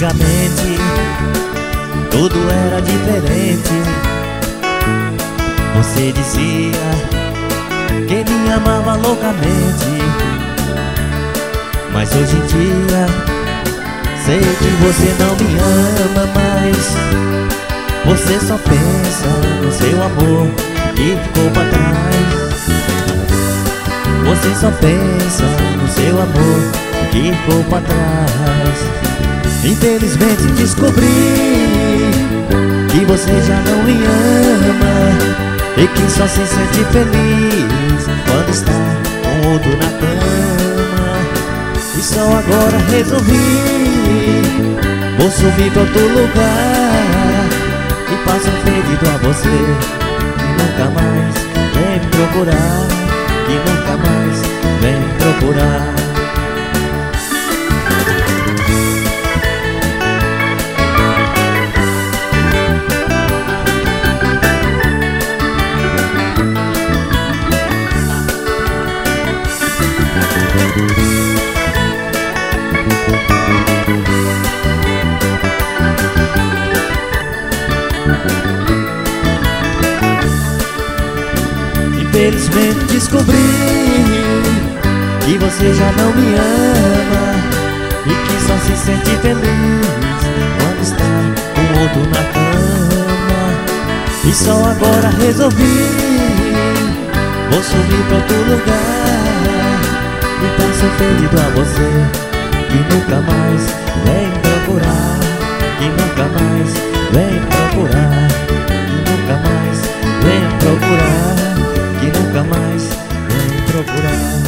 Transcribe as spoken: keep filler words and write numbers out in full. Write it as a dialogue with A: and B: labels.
A: Antigamente tudo era diferente. Você dizia que me amava loucamente, mas hoje em dia sei que você não me ama mais. Você só pensa no seu amor que ficou pra trás. Você só pensa no seu amor que ficou pra trás. Infelizmente descobri que você já não me ama e que só se sente feliz quando está com outro na cama. E só agora resolvi, vou subir pra outro lugar e passo perdido a você, que nunca mais vem me procurar, que nunca mais vem me procurar. Infelizmente descobri que você já não me ama e que só se sente feliz quando está com outro na cama. E só agora resolvi, vou subir pra outro lugar e passo perdido a você, que nunca mais vem procurar, que nunca mais vem procurar, que nunca mais vem procurar, que nunca mais vem procurar.